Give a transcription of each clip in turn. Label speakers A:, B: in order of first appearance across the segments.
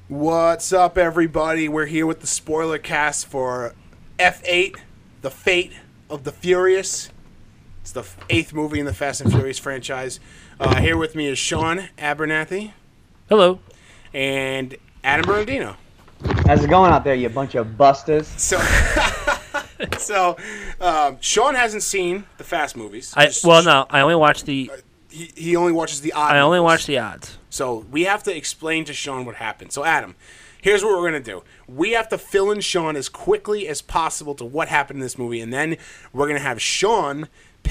A: What's up, everybody? We're here with the spoiler cast for F8, The Fate of the Furious. It's the eighth movie in the Fast and Furious franchise. Here with me is Sean Abernathy.
B: Hello.
A: And Adam Bernardino.
C: How's it going out there, you bunch of busters?
A: So, Sean hasn't seen the Fast movies.
B: I only watch the.
A: He only watches the odd.
B: I only
A: movies.
B: watch the odds.
A: So we have to explain to Sean what happened. So Adam, here's what we're gonna do. We have to fill in Sean as quickly as possible to what happened in this movie, and then we're gonna have Sean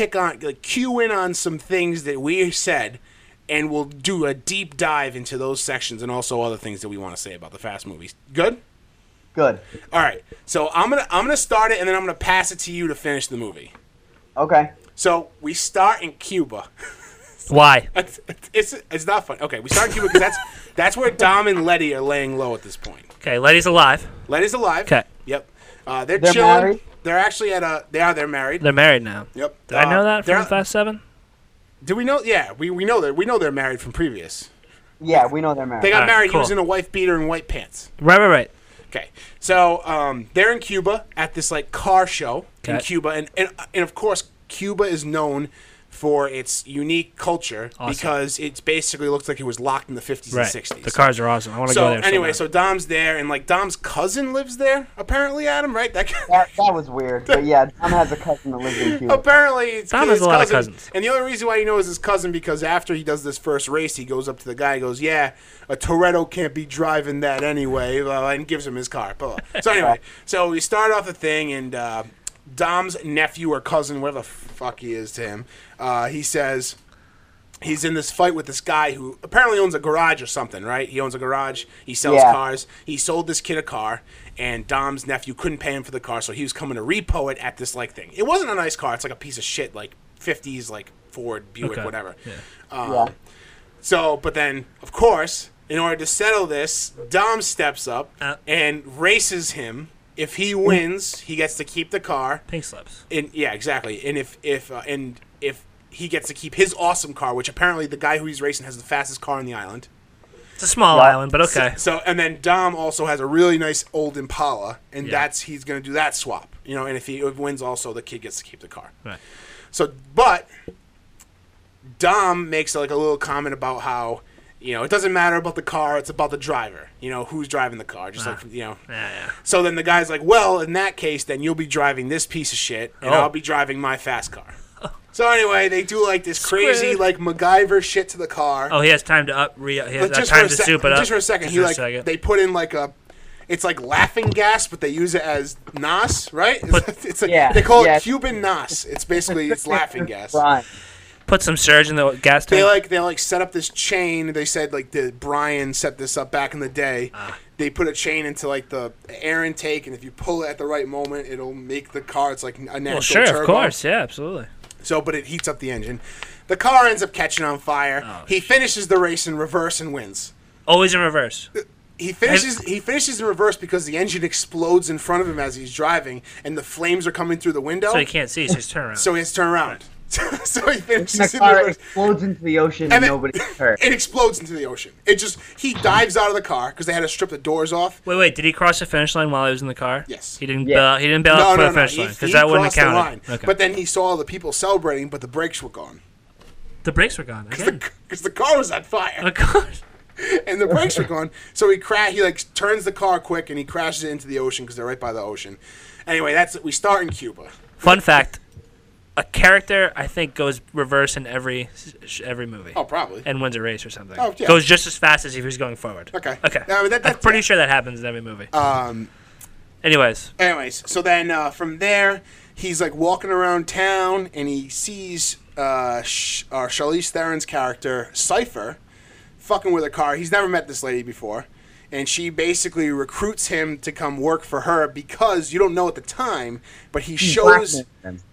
A: cue in on some things that we said, and we'll do a deep dive into those sections and also other things that we want to say about the Fast movies. Good?
C: Good.
A: All right. So I'm gonna start it, and then I'm gonna pass it to you to finish the movie.
C: Okay.
A: So we start in Cuba.
B: Why?
A: It's not fun. Okay, we start in Cuba because that's where Dom and Letty are laying low at this point.
B: Okay, Letty's alive.
A: Letty's alive.
B: Okay.
A: Yep. They're chilling.
C: Married?
A: They're actually they're married.
B: They're married now.
A: Yep.
B: Did I know that from Fast 7?
A: Do we know? Yeah, we know that. We know they're married from previous.
C: Yeah, we know they're married.
A: They got
B: Alright,
A: married.
B: cool.
A: He was in a wife beater and white pants.
B: Right.
A: Okay. So they're in Cuba at this car show in
B: Okay.
A: Cuba, and of course Cuba is known for its unique culture because it basically looks like it was locked in the 50s and 60s.
B: The cars are awesome. I want to go there.
A: Anyway, so Dom's there, and Dom's cousin lives there, apparently, Adam, right? That
C: That was weird, but yeah, Dom has a cousin that lives in Cuba.
A: apparently, it's
B: Dom
A: his
B: has a lot of
A: cousin.
B: cousins.
A: And the only reason why he knows his cousin because after he does this first race, he goes up to the guy and goes, "Yeah, a Toretto can't be driving that anyway," and gives him his car. Blah, blah. So anyway, so we start off the thing, and Dom's nephew or cousin, whatever the fuck he is to him, he says he's in this fight with this guy who apparently owns a garage or something, right? He owns a garage. He sells cars. He sold this kid a car, and Dom's nephew couldn't pay him for the car, so he was coming to repo it at this thing. It wasn't a nice car. It's like a piece of shit, 50s, Ford, Buick, whatever.
B: Yeah.
A: So, but then, of course, in order to settle this, Dom steps up and races him. If he wins, he gets to keep the car.
B: Pink slips.
A: Yeah, exactly. And if he gets to keep his awesome car, which apparently the guy who he's racing has the fastest car on the island.
B: It's a small island, but okay.
A: So and then Dom also has a really nice old Impala, and he's going to do that swap. And if he wins, also the kid gets to keep the car.
B: Right.
A: So, but Dom makes a little comment about how it doesn't matter about the car; it's about the driver. Who's driving the car, just
B: Yeah.
A: So then the guy's like, "Well, in that case, then you'll be driving this piece of shit, and I'll be driving my fast car." So anyway, they do this crazy MacGyver shit to the car.
B: Oh, he has time to he has
A: Just
B: time
A: for
B: to soup it up.
A: Just for a second, they put in it's like laughing gas, but they use it as NOS, right? They call it Cuban NOS. It's basically laughing gas.
C: Right.
B: Put some surge in the gas tank.
A: They set up this chain. They said Brian set this up back in the day. They put a chain into the air intake, and if you pull it at the right moment, it'll make the car. It's like a natural
B: Well, sure,
A: turbo.
B: of course, yeah, absolutely.
A: So, but it heats up the engine. The car ends up catching on fire. He finishes the race in reverse and wins.
B: Always in reverse.
A: He finishes in reverse because the engine explodes in front of him as he's driving, and the flames are coming through the window.
B: So he can't see, so he's turning around.
A: So he has to turn around. So he finishes
C: The
A: in
C: car
A: reverse.
C: explodes into the ocean and nobody's hurt.
A: It explodes into the ocean. He dives out of the car because they had to strip the doors off.
B: Wait, did he cross the finish line while he was in the car?
A: Yes.
B: He didn't bail out for the finish line because that wouldn't have counted.
A: Line.
B: Okay.
A: But then he saw all the people celebrating, but the brakes were gone.
B: The brakes were gone again.
A: Because the car was on fire.
B: Oh, God.
A: And the brakes were gone. So he turns the car quick and he crashes it into the ocean because they're right by the ocean. Anyway, that's it. We start in Cuba.
B: Fun fact. A character, I think, goes reverse in every movie.
A: Oh, probably.
B: And wins a race or something.
A: Oh, yeah.
B: Goes just as fast as if he was going forward.
A: Okay.
B: I'm pretty sure that happens in every movie. Anyways,
A: so then from there, he's walking around town and he sees Charlize Theron's character, Cypher, fucking with a car. He's never met this lady before. And she basically recruits him to come work for her because you don't know at the time, but she blackmails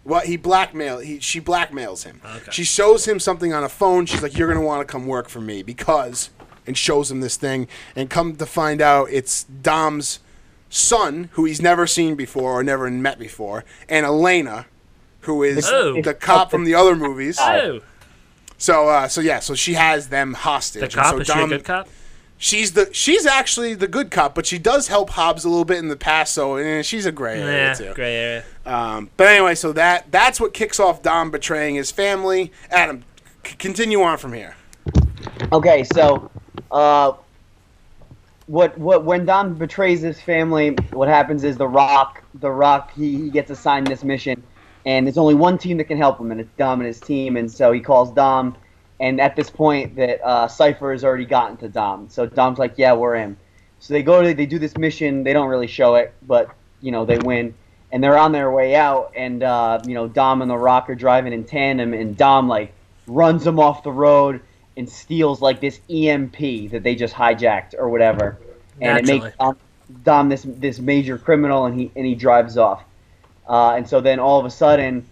A: him.
B: Okay.
A: She shows him something on a phone. She's like, "You're gonna want to come work for me because," and shows him this thing. And come to find out, it's Dom's son, who he's never seen before or never met before, and Elena, who is the cop from the other movies.
B: Oh.
A: So she has them hostage.
B: The cop?
A: So
B: Is she a good cop?
A: She's actually the good cop, but she does help Hobbs a little bit in the past, so she's a gray area too.
B: Gray area.
A: But anyway, so that's what kicks off Dom betraying his family. Adam, continue on from here.
C: Okay, so when Dom betrays his family, what happens is the Rock, he gets assigned this mission, and there's only one team that can help him, and it's Dom and his team, and so he calls Dom. And at this point, that Cypher has already gotten to Dom. So Dom's like, yeah, we're in. So they do this mission. They don't really show it, but, they win. And they're on their way out, and, Dom and the Rock are driving in tandem, and Dom, runs them off the road and steals, this EMP that they just hijacked or whatever. And it makes Dom this major criminal, and he drives off. And so then all of a sudden...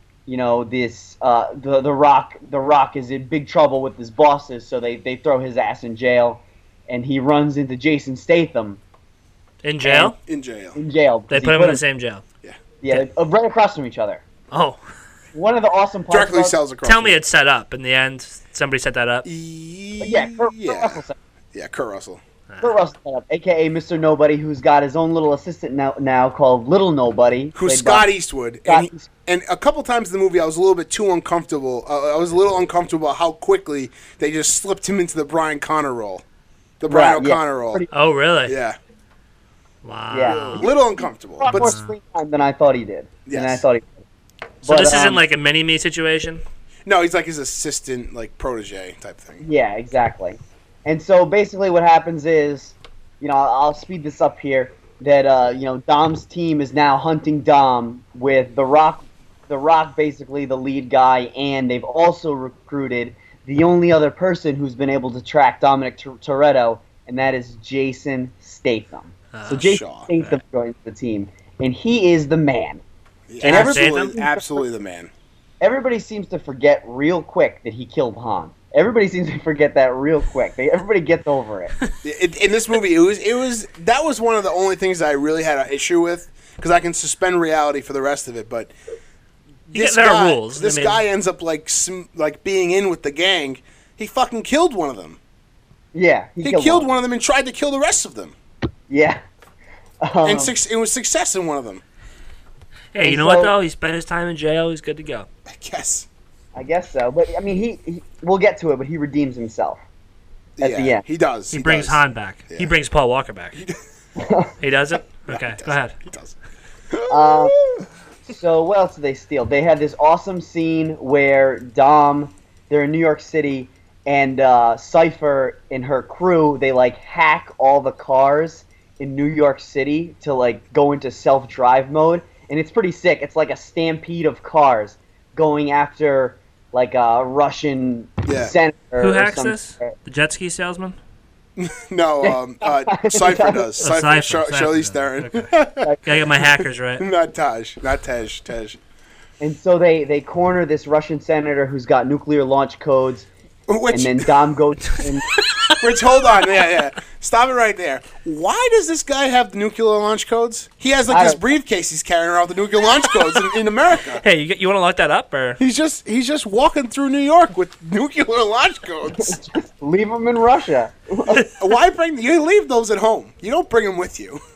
C: the Rock is in big trouble with his bosses, so they throw his ass in jail, and he runs into Jason Statham.
B: In jail?
A: In jail.
C: In jail.
B: They put him in the same jail.
C: Yeah, right across from each other.
B: Oh.
C: One of the awesome parts
A: Directly sells across.
B: Tell me it's set up. In the end, somebody set that up.
C: Kurt Russell.
A: Yeah, Kurt Russell.
C: Kurt Russell set up, a.k.a. Mr. Nobody, who's got his own little assistant now called Little Nobody.
A: Who's Scott Eastwood. And a couple times in the movie, I was a little bit too uncomfortable. I was a little uncomfortable how quickly they just slipped him into the Brian Connor role. The Brian O'Connor role.
B: Oh, really?
A: Yeah.
B: Wow.
C: Yeah.
A: A little uncomfortable.
C: But more screen time than I thought he did.
A: Yes.
B: So this isn't like a mini-me situation?
A: No, he's like his assistant, protege type thing.
C: Yeah, exactly. And so basically what happens is, I'll speed this up here, that, Dom's team is now hunting Dom with The Rock, basically the lead guy, and they've also recruited the only other person who's been able to track Dominic Toretto, and that is Jason Statham. So Jason Statham joins the team, and he is the man.
A: And absolutely the man.
C: Everybody seems to forget real quick that he killed Han. Everybody seems to forget that real quick. Everybody gets over it.
A: In this movie, that was one of the only things that I really had an issue with, because I can suspend reality for the rest of it. But this guy ends up being in with the gang. He fucking killed one of them.
C: Yeah,
A: he killed one of them and tried to kill the rest of them.
C: Yeah,
A: and it was success in one of them.
B: Hey, you know what though? He spent his time in jail. He's good to go.
C: I guess so, but I mean, we'll get to it. But he redeems himself at the end.
A: He does.
B: He brings Han back. Yeah. He brings Paul Walker back. He doesn't. Okay, go ahead.
A: He does.
C: So what else did they steal? They had this awesome scene where they're in New York City, and Cypher and her crew, they hack all the cars in New York City to go into self-drive mode, and it's pretty sick. It's like a stampede of cars going after a Russian senator.
B: Who hacks this? The jet ski salesman?
A: No, Cypher does. Charlize Theron.
B: Okay. Gotta get my hackers right.
A: Not Tej.
C: And so they corner this Russian senator who's got nuclear launch codes, and then Dom goes in.
A: Which, hold on, stop it right there. Why does this guy have the nuclear launch codes? He has this briefcase he's carrying around with the nuclear launch codes in America.
B: Hey, you want to lock that up, or
A: he's just walking through New York with nuclear launch codes?
C: Just leave them in Russia.
A: Why you leave those at home? You don't bring them with you.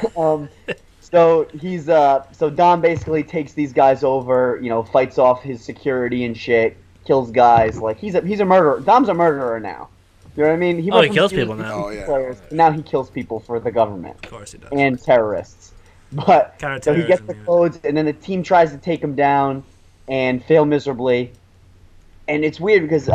C: So Dom basically takes these guys over, fights off his security and shit, kills guys. He's a murderer. Dom's a murderer now. You know what I mean?
B: He kills people now.
A: Oh, yeah.
C: Players. Now he kills people for the government.
B: Of course he does.
C: And terrorists. But so he gets the codes, and then the team tries to take him down and fail miserably. And it's weird because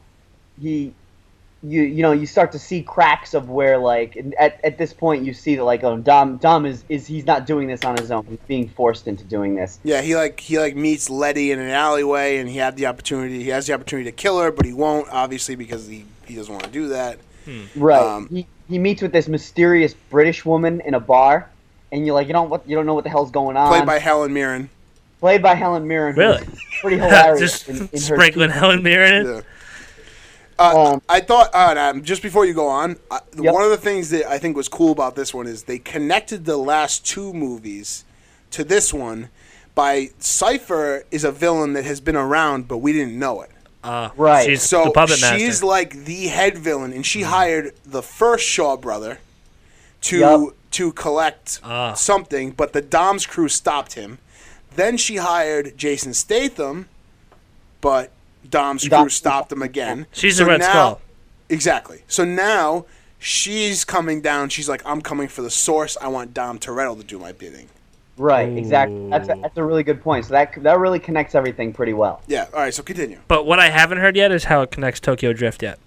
C: you start to see cracks of where at this point you see that Dom is he's not doing this on his own. He's being forced into doing this.
A: Yeah, he meets Letty in an alleyway, and he has the opportunity to kill her, but he won't, obviously, because he doesn't want to do that.
C: Right. He meets with this mysterious British woman in a bar, and you're you don't know what the hell's going on.
A: Played by Helen Mirren.
B: Really?
C: Pretty hilarious.
B: Just sprinkling Helen Mirren in.
A: Yeah. I thought, just before you go on, one of the things that I think was cool about this one is they connected the last two movies to this one by Cypher is a villain that has been around, but we didn't know it.
C: Right.
B: She's
A: So
B: the puppet master.
A: she's like the head villain, and she hired the first Shaw brother to
C: Yup.
A: to collect something, but the Dom's crew stopped him. Then she hired Jason Statham, but Dom's crew stopped him again.
B: She's the Red Skull.
A: Exactly. So now she's coming down. She's like, I'm coming for the source. I want Dom Toretto to do my bidding.
C: Right, exactly. That's a really good point. So that really connects everything pretty well.
A: Yeah. All right. So continue.
B: But what I haven't heard yet is how it connects Tokyo Drift yet.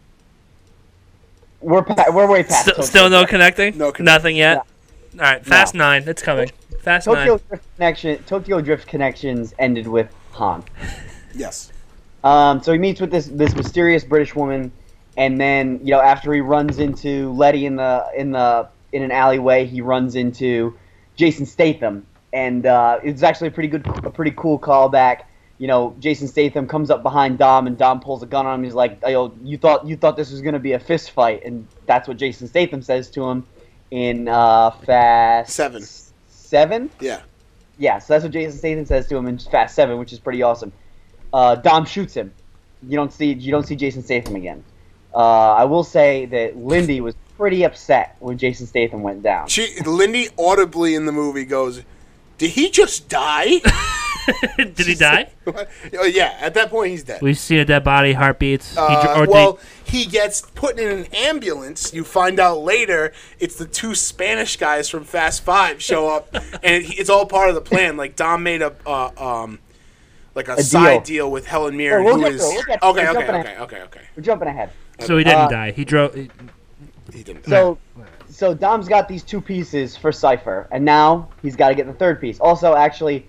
C: We're way past. Tokyo
B: Still no
C: Drift.
B: connecting?
A: No connection.
B: Nothing yet?
C: No.
B: All right, Fast 9. It's coming. Fast 9.
C: Tokyo Drift connections ended with Han.
A: Yes.
C: So he meets with this mysterious British woman, and then after he runs into Letty in an alleyway, he runs into Jason Statham, and it's actually a pretty cool callback. Jason Statham comes up behind Dom, and Dom pulls a gun on him. He's like, "Yo, you thought this was gonna be a fist fight," and that's what Jason Statham says to him in Fast
A: 7.
C: 7.
A: Yeah.
C: Yeah, so that's what Jason Statham says to him in Fast 7, which is pretty awesome. Dom shoots him. You don't see Jason Statham again. I will say that Lindy was pretty upset when Jason Statham went down.
A: Lindy audibly in the movie goes, "Did he just die?"
B: Did he die?
A: Oh, yeah, at that point he's dead.
B: We see a dead body, heartbeats.
A: He gets put in an ambulance. You find out later it's the 2 Spanish guys from Fast 5 show up, and it's all part of the plan. Like Dom made a side deal with Helen Mirren,
C: We'll
A: who
C: get
A: is
C: to it.
A: okay.
C: We're jumping ahead.
B: So he didn't die. He drove.
A: He didn't.
C: So Dom's got these 2 pieces for Cypher, and now he's got to get the 3rd piece. Also, actually,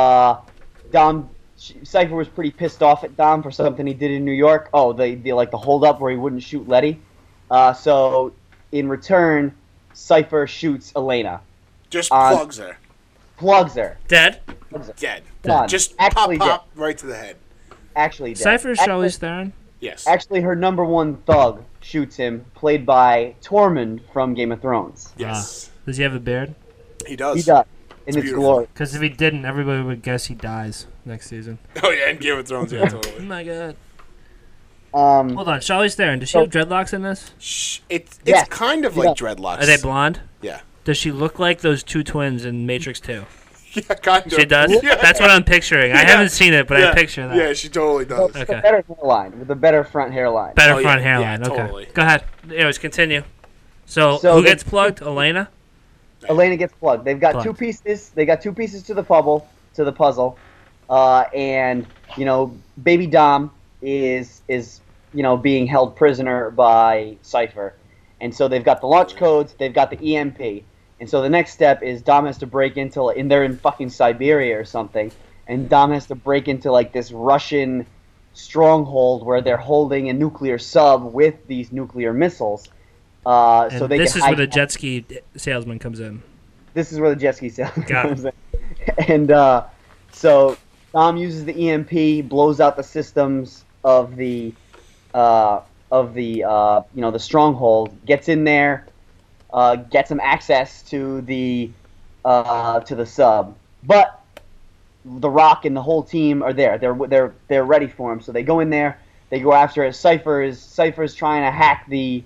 C: Cypher was pretty pissed off at Dom for something he did in New York. Oh, the hold up where he wouldn't shoot Letty. So in return, Cypher shoots Elena.
A: Just plugs her.
C: Plugs her.
B: Dead?
A: Dead.
C: Done.
A: Just
C: Actually
A: pop right to the head.
C: Actually dead.
B: Cypher's Charlize Theron?
A: Yes.
C: Actually, her number 1 thug shoots him, played by Tormund from Game of Thrones.
A: Yes.
B: Does he have a beard?
A: He does.
C: He does. In its
A: beautiful.
C: glory.
B: Because if he didn't, everybody would guess he dies next season.
A: Oh yeah, and Game of Thrones. Yeah,
B: Oh
A: totally.
B: my god.
C: Um,
B: Hold on, Charlize Theron. Does she have dreadlocks in this?
A: It's
C: Yes.
A: kind of
C: He
A: like
C: does.
A: dreadlocks.
B: Are they blonde?
A: Yeah.
B: Does she look like those 2 twins in Matrix 2?
A: Yeah, kind of.
B: She does?
A: Yeah.
B: That's what I'm picturing. I haven't seen it, but
A: Yeah.
B: I picture that.
A: Yeah, she totally does.
C: with
B: Okay.
C: a better hairline, with a better front hairline.
B: Better
A: Oh, yeah.
B: front
A: Yeah,
B: hairline. Okay.
A: totally.
B: Go ahead. Anyways, continue. So
C: So
B: who
C: they-
B: gets plugged? Elena?
C: Elena gets plugged. They've got 2
B: Plugged.
C: pieces. They got 2 pieces to the puzzle, and Baby Dom is being held prisoner by Cypher, and so they've got the launch codes. They've got the EMP, and so the next step is Dom has to break into they're in fucking Siberia or something, and Dom has to break into like this Russian stronghold where they're holding a nuclear sub with these nuclear missiles.
B: And
C: So they
B: this
C: can
B: is where the
C: hijack-
B: jet ski salesman comes in.
C: This is where the jet ski salesman
B: Got it.
C: comes in. And so Dom uses the EMP, blows out the systems of the the stronghold, gets in there, gets him access to the sub. But the Rock and the whole team are there. They're ready for him. So they go in there. They go after it. Cypher's trying to hack the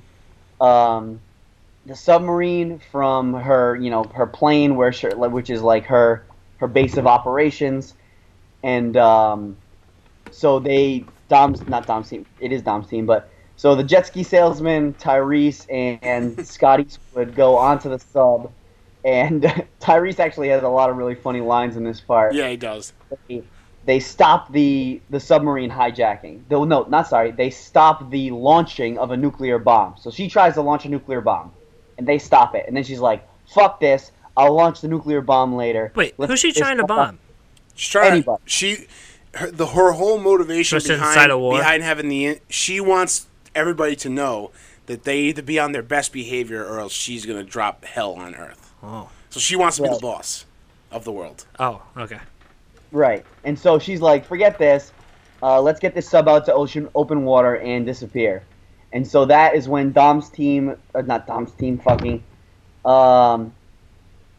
C: submarine from her her plane which is like her base of operations, and so not Dom's team, it is Dom's team, but so the jet ski salesman Tyrese and Scotty would go onto the sub, and Tyrese actually has a lot of really funny lines in this part.
A: Yeah, he does.
C: They stop the submarine hijacking. They stop the launching of a nuclear bomb. So she tries to launch a nuclear bomb, and they stop it. And then she's like, "Fuck this! I'll launch the nuclear bomb later."
B: Wait, who's she trying to bomb?
A: She's trying.
C: Anybody.
A: Her whole motivation
B: Just inside a war?
A: behind having she wants everybody to know that they either be on their best behavior or else she's gonna drop hell on Earth.
B: Oh.
A: So she wants to be the
C: Right.
A: boss of the world.
B: Oh, okay.
C: Right. And so she's like, "Forget this. Let's get this sub out to open water and disappear." And so that is when Dom's team, not Dom's team, fucking,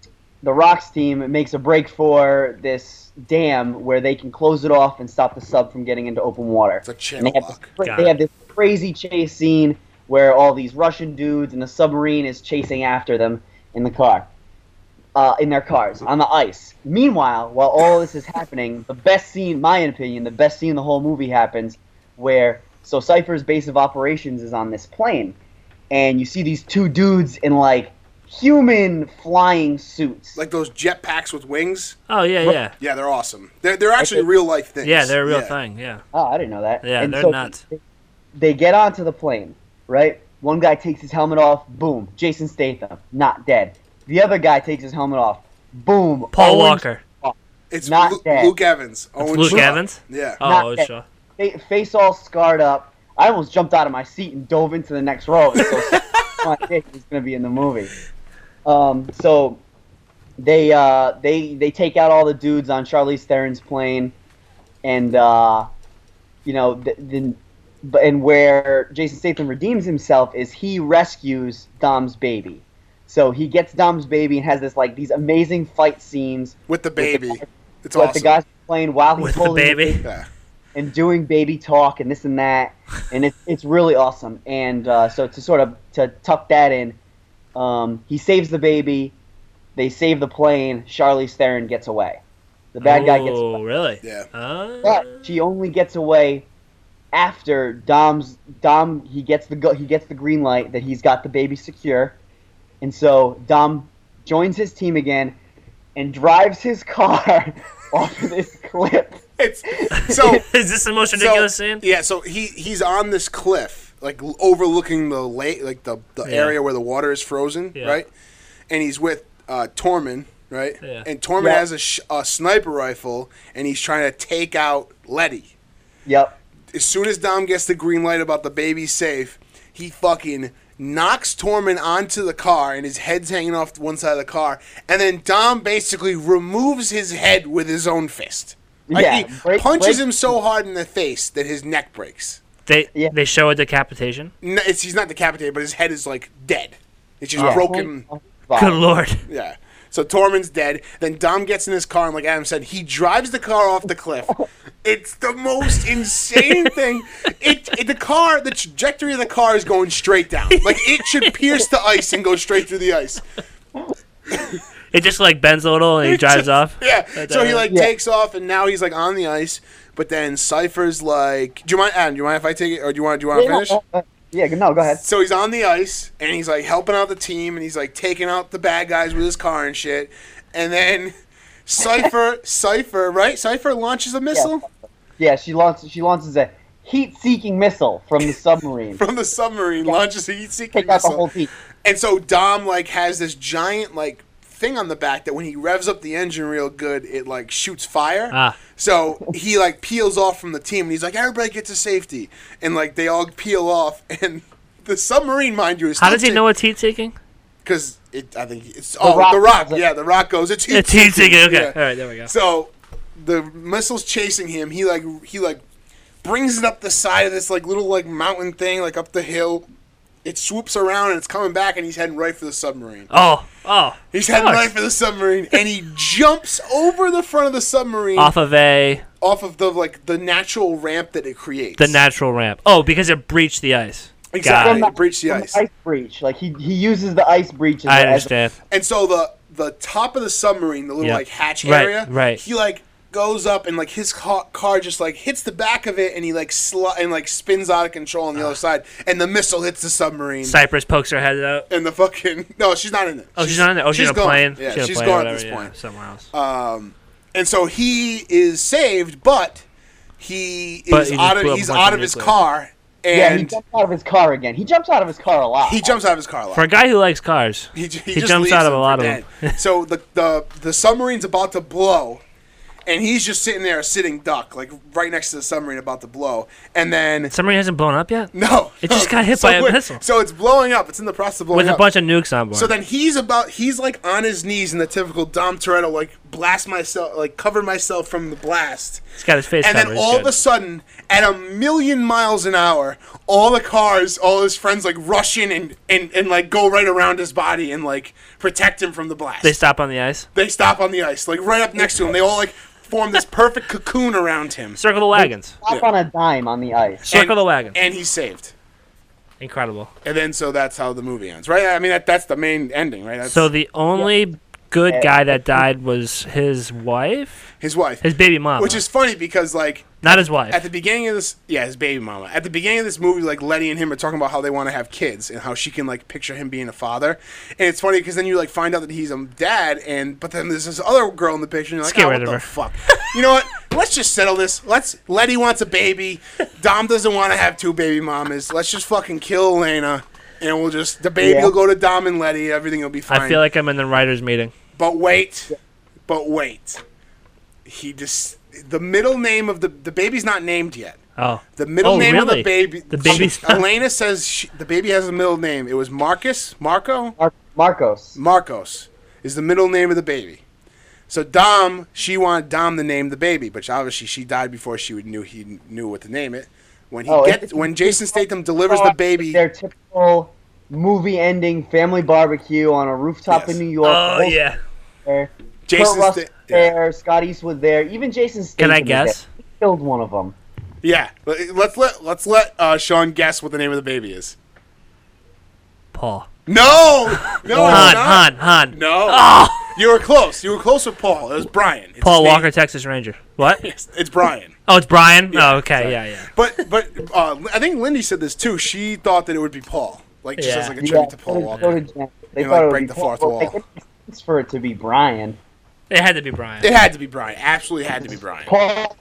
C: the Rock's team makes a break for this dam where they can close it off and stop the sub from getting into open water.
A: It's a
C: And
A: channel lock.
C: they have this crazy chase scene where all these Russian dudes and the submarine is chasing after them in the car, in their cars on the ice. Meanwhile, while all this is happening, the best scene, in my opinion, the best scene in the whole movie happens where Cypher's base of operations is on this plane, and you see these two dudes in like human flying suits.
A: Like those jetpacks with wings.
B: Oh yeah.
A: Yeah, they're awesome. They're actually real life things.
B: Yeah, they're a real thing. Yeah.
C: Oh, I didn't know that.
B: Yeah,
C: And
B: they're
C: so
B: nuts.
C: They get onto the plane, right? One guy takes his helmet off, boom, Jason Statham, not dead. The other guy takes his helmet off, boom,
B: Paul
C: Owen
B: Walker.
C: Shaw.
A: It's
C: Not dead.
A: Luke Evans. Owen
B: Luke
A: Shaw.
B: Evans?
A: Yeah.
B: Oh,
C: Not
B: Owen
C: dead.
B: Shaw.
C: Face all scarred up. I almost jumped out of my seat and dove into the next row. So my dick was going to be in the movie. So they take out all the dudes on Charlize Theron's plane, and and where Jason Statham redeems himself is he rescues Dom's baby. So he gets Dom's baby and has these amazing fight scenes
A: With the baby. It's
C: with
A: awesome.
C: the guys playing while he's
B: With the
C: holding
B: baby?
A: Yeah.
C: and doing baby talk and this and that, and it's really awesome. And so to tuck that in, he saves the baby, they save the plane. Charlize Theron gets away. The bad guy gets away.
B: Oh, really?
A: Yeah.
C: But she only gets away after Dom gets the green light that he's got the baby secure, and so Dom joins his team again and drives his car off of this cliff.
A: It's so
B: Is this the most ridiculous scene?
A: Yeah, so he's on this cliff, like overlooking the lake, like the area where the water is frozen,
B: Yeah.
A: right? And he's with Tormund, right?
B: Yeah.
A: And Tormund
C: Yeah.
A: has a sniper rifle, and he's trying to take out Letty.
C: Yep.
A: As soon as Dom gets the green light about the baby's safe, he fucking knocks Tormund onto the car, and his head's hanging off one side of the car. And then Dom basically removes his head with his own fist. Like,
C: Yeah,
A: he punches him so hard in the face that his neck breaks.
B: They show a decapitation.
A: No, he's not decapitated, but his head is like dead. It's just
C: Yeah.
A: broken.
B: Good lord.
A: Yeah. So Tormund's dead. Then Dom gets in his car, and like Adam said, he drives the car off the cliff. It's the most insane thing. The trajectory of the car is going straight down. Like it should pierce the ice and go straight through the ice.
B: It just like bends a little and he drives off.
A: Yeah. So he
C: Yeah.
A: takes off, and now he's like on the ice. But then Cypher's like, "Do you mind, Adam? Do you mind if I take it, or do you want to finish?"
C: No, go ahead.
A: So he's on the ice, and he's like helping out the team, and he's like taking out the bad guys with his car and shit. And then Cypher, right? Cypher launches a missile
C: Yeah, she launches a heat-seeking missile from the submarine.
A: from the submarine. Launches a heat-seeking
C: Take out the
A: missile.
C: whole team.
A: And so Dom like has this giant like thing on the back that when he revs up the engine real good, it like shoots fire.
B: Ah.
A: So he like peels off from the team, and he's like, "Everybody get to safety," and like they all peel off, and the submarine, mind you, is
B: How does he know it's heat seeking?
A: Because I think it's
C: Rock
A: the Rock.
C: goes,
A: Yeah, the Rock goes. It's
B: It's heat seeking. Okay.
A: Yeah.
B: All right, there we go.
A: So the missile's chasing him. He brings it up the side of this like little like mountain thing, like up the hill. It swoops around and it's coming back, and he's heading right for the submarine.
B: Oh.
A: He's heading right for the submarine, and he jumps over the front of the submarine
B: Off of
A: the natural ramp that it creates.
B: the natural ramp. Oh, because it breached the ice.
A: Exactly.
B: Got
A: It breached the
C: From
A: ice.
C: ice breach. Like he uses the ice breach.
B: I understand.
A: And so the top of the submarine, the little
B: Yeah.
A: like hatch
B: Right,
A: area,
B: right.
A: he like goes up, and like his car just like hits the back of it, and he like spins out of control on the other side, and the missile hits the submarine.
B: Cypress pokes her head out.
A: And the fucking no, she's not in it.
B: Oh, she's not in there. Oh, she's on a
A: gone.
B: plane.
A: Yeah,
B: She's on a
A: she's
B: plane,
A: gone at
B: whatever,
A: this
B: yeah,
A: point.
B: somewhere else.
A: And so he is saved, but he
B: But
A: is
B: he just
A: out of
B: blew up a
A: he's
B: bunch
A: out
B: of
A: of his
B: nuclear.
A: car,
C: Yeah, he
A: and
C: jumps out of his car again. He jumps out of his car a lot.
A: he jumps out of his car a lot.
B: For a guy who likes cars,
A: He
B: He
A: just
B: jumps
A: leaves
B: out of
A: him
B: a lot
A: for
B: of
A: dead. So the submarine's about to blow, and he's just sitting there, a sitting duck, like right next to the submarine about to blow. And then
B: Submarine hasn't blown up yet?
A: no,
B: It just got hit by a missile.
A: So it's blowing up. It's in the process of blowing
B: With
A: up.
B: a bunch of nukes on board.
A: So then he's like on his knees in the typical Dom Toretto, like cover myself from the blast.
B: He's got his face
A: And
B: covered.
A: then
B: It's
A: all
B: good.
A: of a sudden, at 1,000,000 miles an hour, all the cars, all his friends like rush in and like go right around his body and like protect him from the blast.
B: They stop on the ice.
A: They stop on the ice, like right up next to him. They all like form this perfect cocoon around him.
B: Circle the wagons.
C: Stop on a dime on the ice.
B: Circle the wagons.
A: And he's saved.
B: Incredible.
A: And then so that's how the movie ends, right? I mean that's the main ending, right? That's
B: So the only good guy that died was his wife?
A: his wife,
B: His baby mama.
A: which is funny because like
B: not his wife.
A: at the beginning of this, his baby mama. At the beginning of this movie, like Letty and him are talking about how they want to have kids and how she can like picture him being a father. And it's funny because then you like find out that he's a dad, but then there's this other girl in the picture, and you're like,
B: Get
A: oh,
B: rid
A: what
B: of
A: the
B: her.
A: fuck? You know what? Let's just settle this. Letty wants a baby. Dom doesn't want to have two baby mamas. Let's just fucking kill Elena, and we'll just the baby
C: Yeah.
A: will go to Dom and Letty. Everything will be fine.
B: I feel like I'm in the writers' meeting.
A: But wait. The middle name of the baby's not named yet.
B: Oh.
A: The middle
B: Oh,
A: name of
B: really?
A: the baby.
B: The baby's not-
A: Elena says the baby has a middle name. It was Marcos
C: Marcos.
A: is the middle name of the baby. So Dom, she wanted Dom to name the baby, but obviously she died before he knew what to name it. When Jason Statham delivers the baby,
C: Their typical movie-ending family barbecue on a rooftop
A: Yes.
C: in New York.
B: Oh,
C: The whole
B: yeah.
C: there.
A: Jason
C: Kurt Russell
A: Sta-
C: there, Scott Eastwood there, even Jason Statham.
B: Can I
C: was
B: guess?
C: there. He killed one of them.
A: yeah. Let's let Sean guess what the name of the baby is.
B: Paul.
A: No, it's not.
B: Han.
A: No,
B: Oh!
A: you were close. You were close with Paul. It was Brian. It's
B: Paul
A: his name.
B: Walker, Texas Ranger. What?
A: Yes, it's Brian.
B: Oh, it's Brian?
A: Yeah,
B: Oh, okay.
A: sorry.
B: Yeah.
A: But I think Lindy said this too. She thought that it would be Paul, like just
B: Yeah.
A: as like a tribute to Paul
C: so
A: Walker.
C: did Jen. They
A: You know,
C: thought
A: like
C: it would
A: break
C: be
A: the
C: Paul,
A: fourth
C: but,
A: wall.
C: like, it makes sense for it to be Brian.
B: It had to be Brian.
A: It had to be Brian. Absolutely had to be Brian.
C: Paul,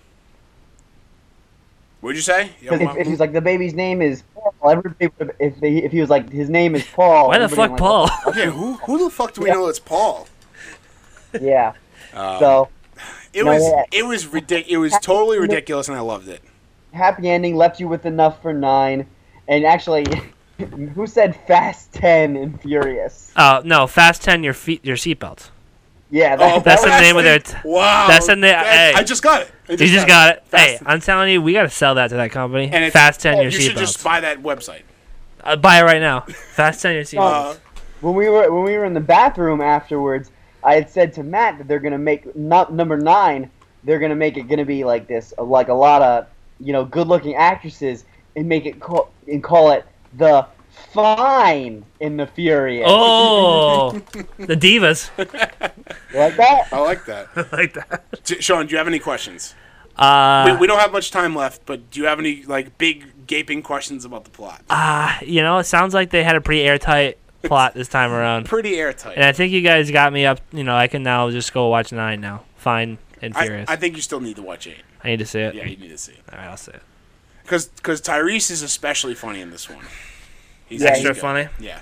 A: What'd you say? Yeah,
C: because if he's like the baby's name is Paul, everybody would, if he was like his name is Paul.
B: Why the
C: everybody
B: fuck
C: would,
B: Paul?
A: yeah, who the fuck do we know that's Paul?
C: Yeah. So
A: It
C: No,
A: was
C: yeah.
A: it was ridiculous. It was totally ridiculous, and I loved it.
C: happy ending, left you with enough for 9, and actually, who said Fast 10 and Furious?
B: Oh, no. Fast 10, your seatbelt.
C: Yeah,
B: That's the name of their
A: Wow.
B: That's the name. Hey.
A: I just got it.
B: You just got it. Hey,
A: Fast-
B: I'm telling you, we got to sell that to that company.
A: and it's-
B: Fast 10, your
A: You should just
B: seatbelts.
A: buy that website.
B: Buy it right now. Fast 10, your seatbelts.
C: when we were in the bathroom afterwards, I had said to Matt that they're gonna make number 9. They're gonna make it gonna be like this, like a lot of good-looking actresses, and make it call it the Fine in the Furious.
B: Oh, the divas.
C: You like that?
A: I like that.
B: like that.
A: Sean, do you have any questions? We don't have much time left, but do you have any like big gaping questions about the plot?
B: It sounds like they had a pretty airtight plot this time around.
A: Pretty airtight.
B: And I think you guys got me up. I can now just go watch 9 now. Fine and Furious.
A: I think you still need to watch 8.
B: I need to see it.
A: Yeah, you need to see it.
B: All right, I'll see it.
A: Because Tyrese is especially funny in this one. He's
C: Yeah,
A: he's
B: Extra
A: good.
B: funny.
A: Yeah.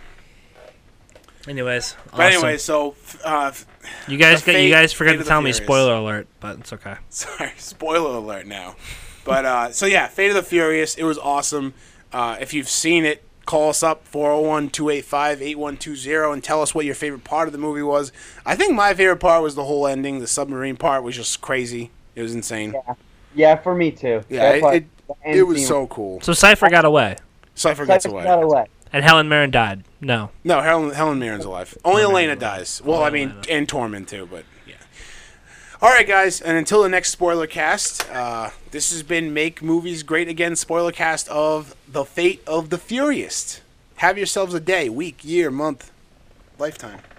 B: Anyways,
A: But
B: awesome.
A: anyway, so
B: you guys
A: the
B: forgot
A: Fate
B: to
A: of the
B: tell me
A: Furious.
B: spoiler alert, but it's okay.
A: sorry, spoiler alert now. But so yeah, Fate of the Furious. It was awesome. If you've seen it, call us up 401-285-8120 and tell us what your favorite part of the movie was. I think my favorite part was the whole ending. The submarine part was just crazy. It was insane.
C: Yeah, for me too.
A: Yeah,
C: That part- the end
A: it was
C: scene
A: so cool.
B: So Cypher got away,
A: Cypher gets
C: Cypher
A: away.
C: got away.
B: and Helen Mirren died. No.
A: No, Helen Mirren's alive. Only Elena dies. Well, I
B: Only
A: mean,
B: Elena.
A: and Tormund too, but yeah. All right, guys, and until the next spoiler cast, this has been Make Movies Great Again spoiler cast of The Fate of the Furious. Have yourselves a day, week, year, month, lifetime.